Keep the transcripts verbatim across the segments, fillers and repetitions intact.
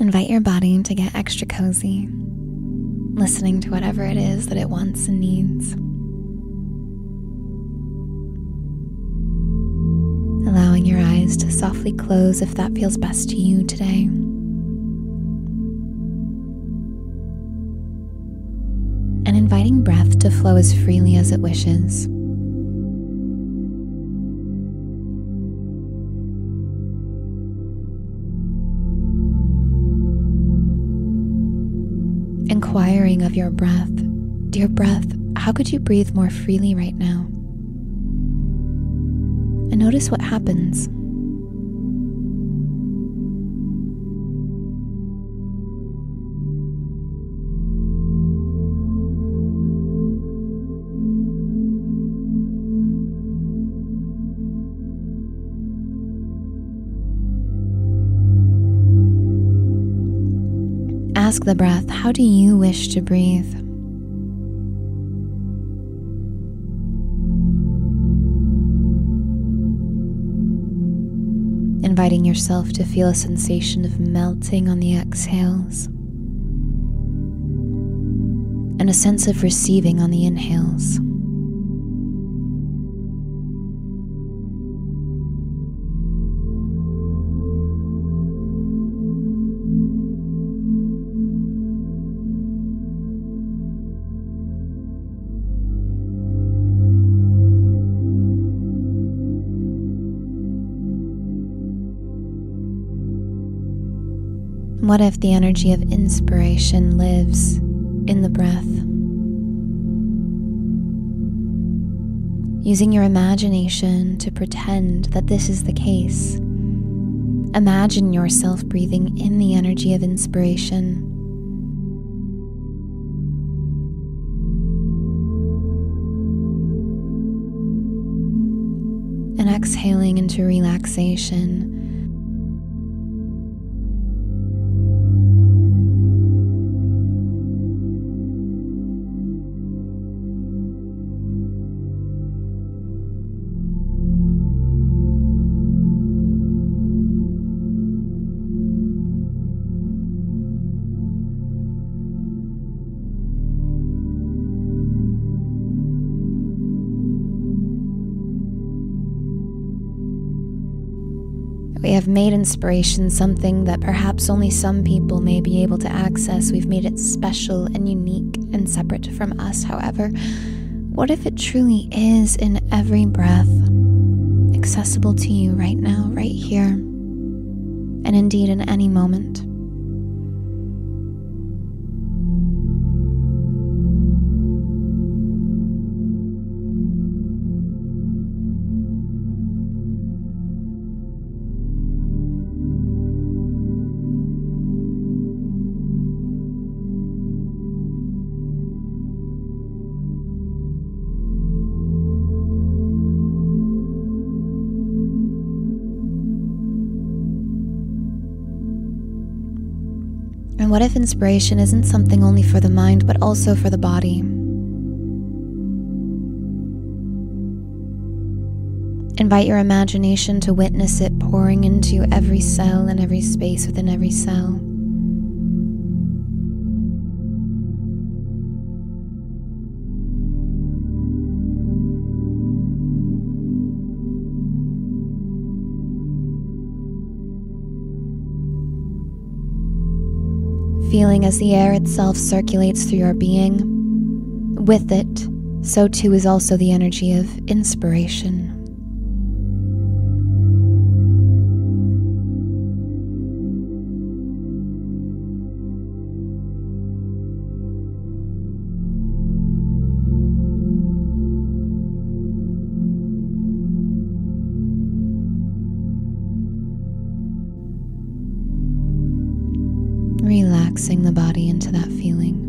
Invite your body to get extra cozy, listening to whatever it is that it wants and needs. Allowing your eyes to softly close if that feels best to you today. And inviting breath to flow as freely as it wishes. Inquiring of your breath, dear breath, how could you breathe more freely right now? And notice what happens. Ask the breath, how do you wish to breathe? Inviting yourself to feel a sensation of melting on the exhales and a sense of receiving on the inhales. What if the energy of inspiration lives in the breath? Using your imagination to pretend that this is the case. Imagine yourself breathing in the energy of inspiration. And exhaling into relaxation. We have made inspiration something that perhaps only some people may be able to access. We've made it special and unique and separate from us. However, what if it truly is in every breath, accessible to you right now, right here, and indeed in any moment? And what if inspiration isn't something only for the mind, but also for the body? Invite your imagination to witness it pouring into every cell and every space within every cell. Feeling as the air itself circulates through your being. With it, so too is also the energy of inspiration. Relaxing the body into that feeling.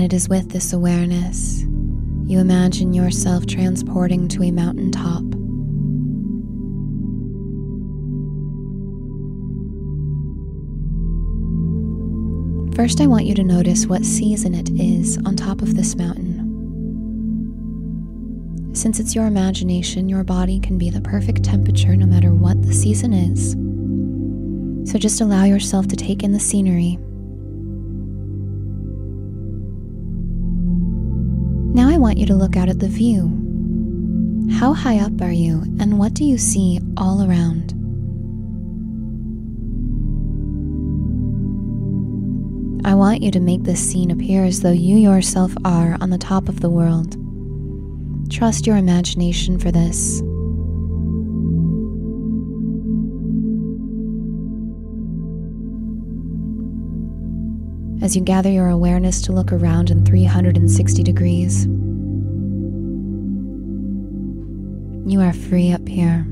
it is with this awareness, you imagine yourself transporting to a mountaintop. First, I want you to notice what season it is on top of this mountain. Since it's your imagination, your body can be the perfect temperature no matter what the season is. So just allow yourself to take in the scenery. Now I want you to look out at the view. How high up are you, and what do you see all around? I want you to make this scene appear as though you yourself are on the top of the world. Trust your imagination for this. As you gather your awareness to look around in three hundred sixty degrees, you are free up here.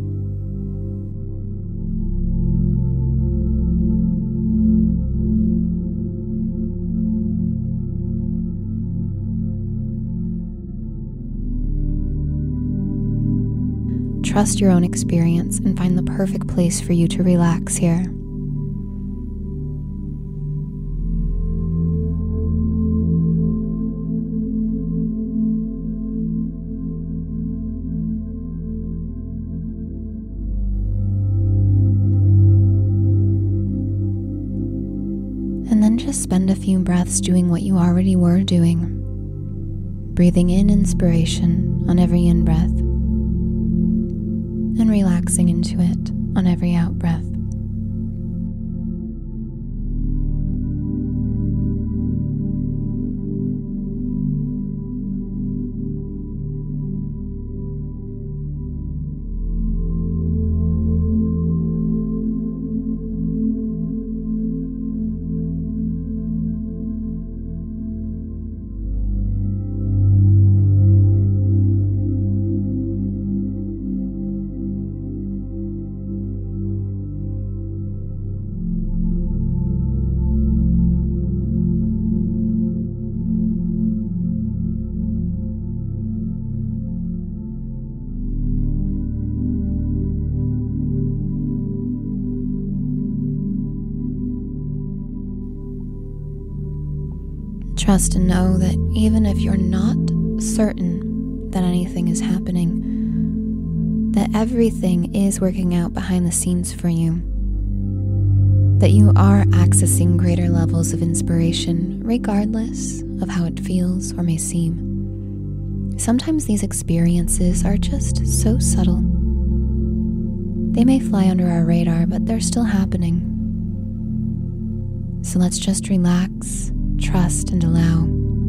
Trust your own experience and find the perfect place for you to relax here. And then just spend a few breaths doing what you already were doing. Breathing in inspiration on every in-breath, and relaxing into it on every out-breath. Trust and know that even if you're not certain that anything is happening, that everything is working out behind the scenes for you, that you are accessing greater levels of inspiration regardless of how it feels or may seem. Sometimes these experiences are just so subtle. They may fly under our radar, but they're still happening. So let's just relax, trust, and allow.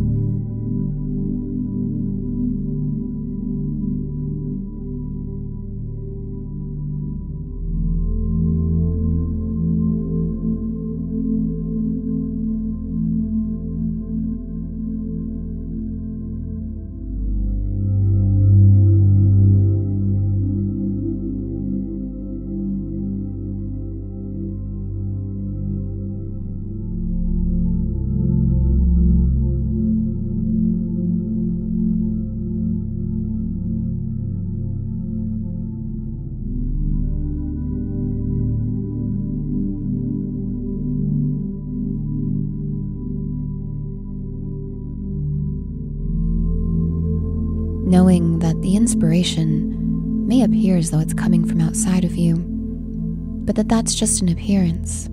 Knowing that the inspiration may appear as though it's coming from outside of you, but that that's just an appearance.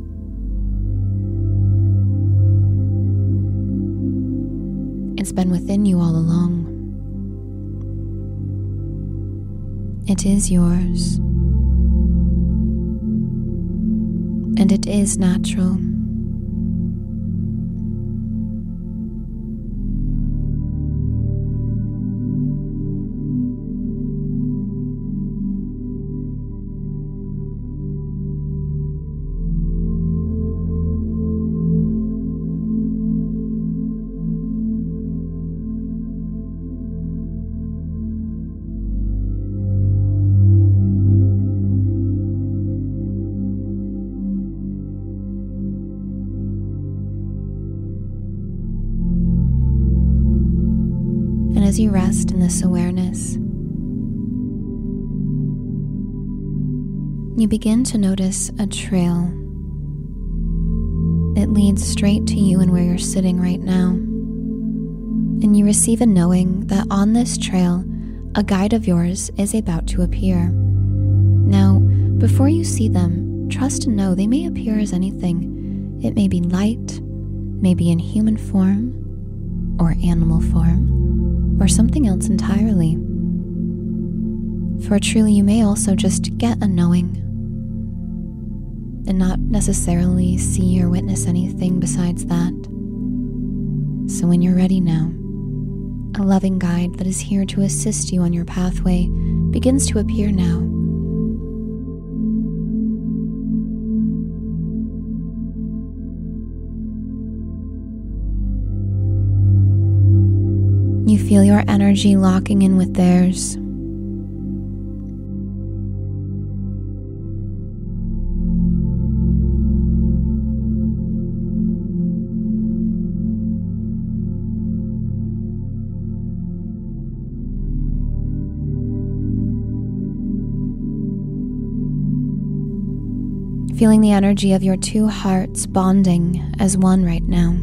It's been within you all along. It is yours, and it is natural. as you rest in this awareness, you begin to notice a trail. It leads straight to you and where you're sitting right now. And you receive a knowing that on this trail, a guide of yours is about to appear. Now, before you see them, trust and know they may appear as anything. It may be light, maybe in human form, or animal form, or something else entirely. For truly, you may also just get a knowing and not necessarily see or witness anything besides that. So when you're ready now, a loving guide that is here to assist you on your pathway begins to appear now. You feel your energy locking in with theirs. Feeling the energy of your two hearts bonding as one right now.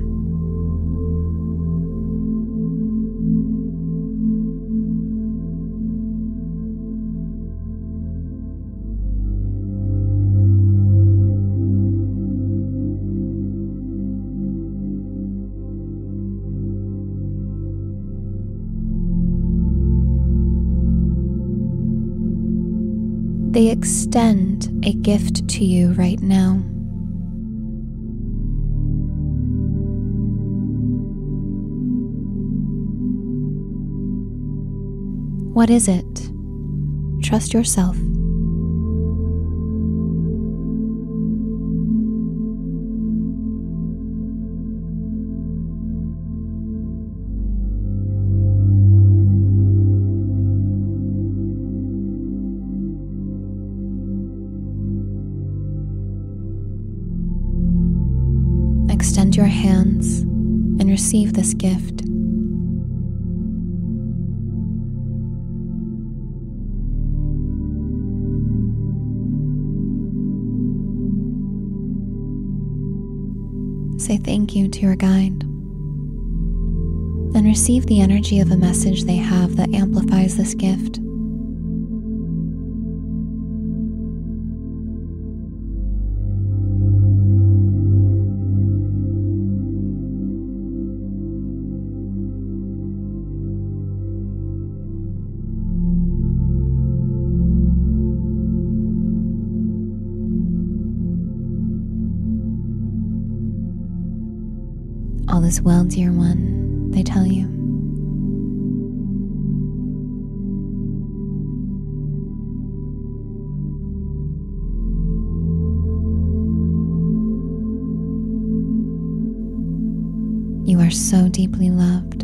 They extend a gift to you right now. What is it? Trust yourself. Extend your hands and receive this gift. Say thank you to your guide and receive the energy of a message they have that amplifies this gift. All is well, dear one, they tell you. You are so deeply loved.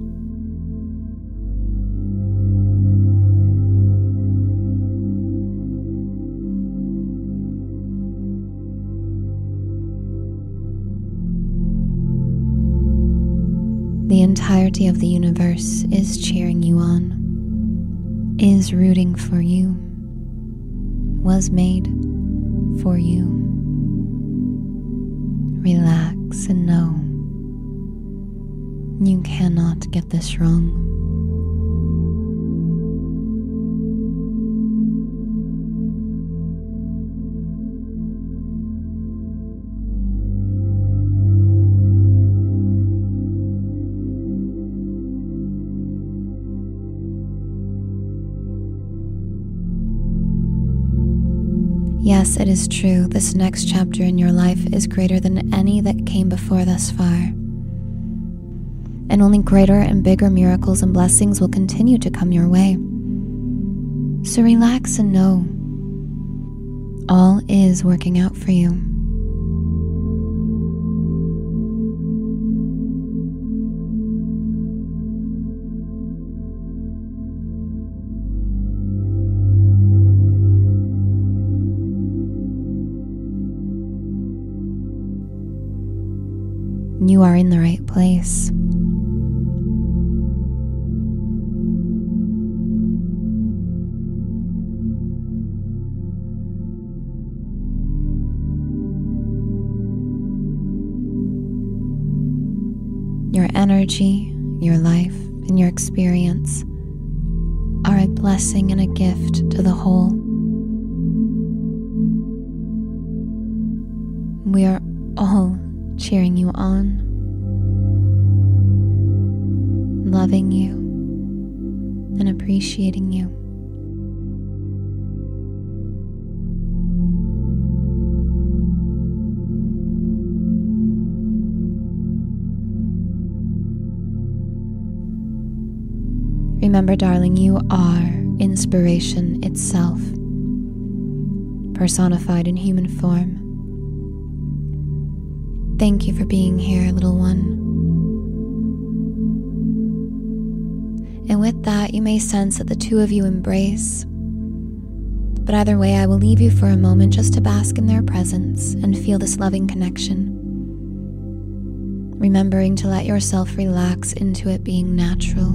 The entirety of the universe is cheering you on, is rooting for you, was made for you. Relax and know you cannot get this wrong. Yes, it is true, this next chapter in your life is greater than any that came before thus far. And only greater and bigger miracles and blessings will continue to come your way. So relax and know all is working out for you. You are in the right place. Your energy, your life, and your experience are a blessing and a gift to the whole. We are all cheering you on, loving you, and appreciating you. Remember, darling, you are inspiration itself, personified in human form. Thank you for being here, little one. And with that, you may sense that the two of you embrace. But either way, I will leave you for a moment just to bask in their presence and feel this loving connection, remembering to let yourself relax into it being natural.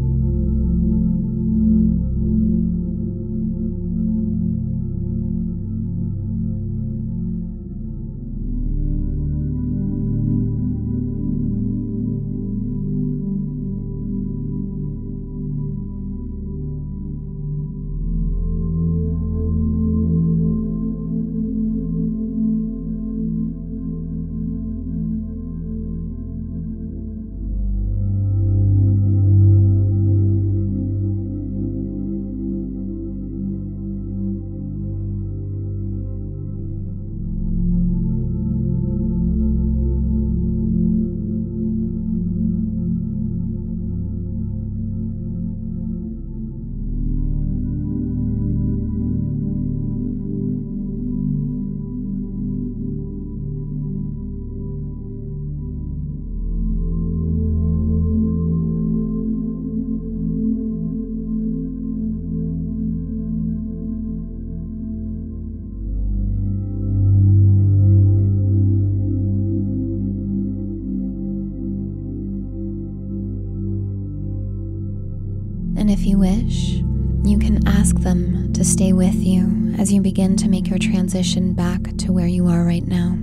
And if you wish, you can ask them to stay with you as you begin to make your transition back to where you are right now.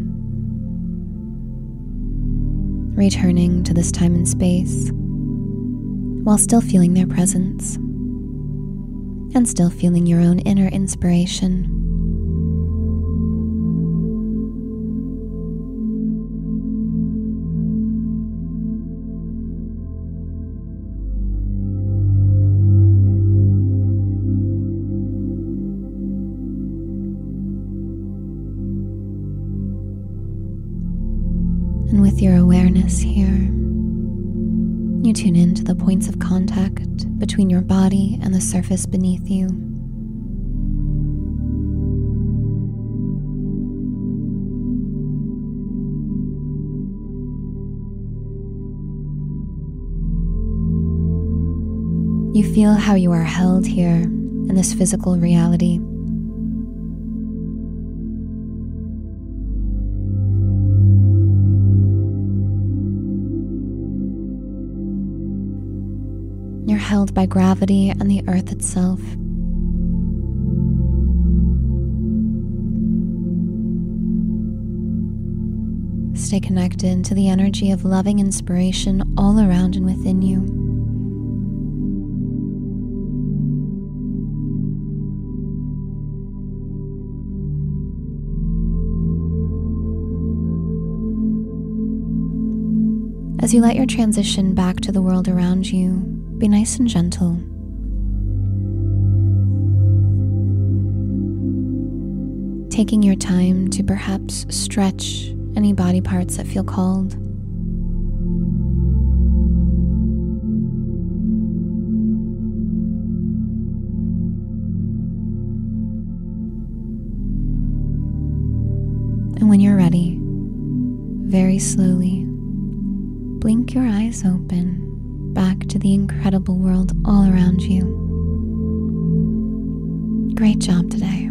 Returning to this time and space while still feeling their presence and still feeling your own inner inspiration. And with your awareness here, you tune into the points of contact between your body and the surface beneath you. You feel how you are held here in this physical reality. You're held by gravity and the earth itself. Stay connected to the energy of loving inspiration all around and within you. As you let your transition back to the world around you, be nice and gentle. Taking your time to perhaps stretch any body parts that feel called. And when you're ready, very slowly, blink your eyes open back to the incredible world all around you. Great job today.